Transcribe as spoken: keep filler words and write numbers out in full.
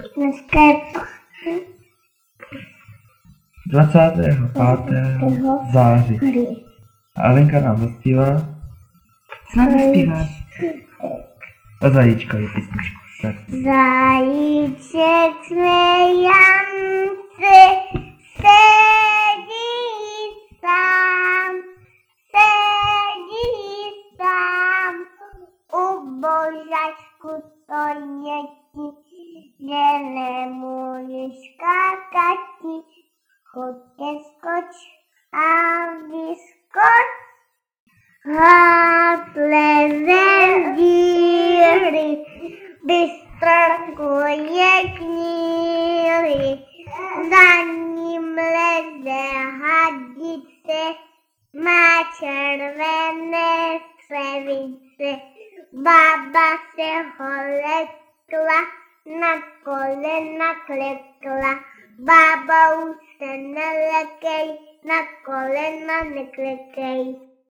Dneska je dvacátého pátého září. A Alenka nám zaspívá. Co nám zaspíváš? O zajíčkovi písničku. Tak. Zajíček smějance sedí sám, sedí sám. U božačku to je ti, že nemůžeš skákati. Chodě skoč a vyskoč. Háple ze díry, bystrku je kníry, za ním leze hadice, má červené střevice. Baba se ho lekla, na kolena klekla. Baba už se nelekej, na kolena neklekej.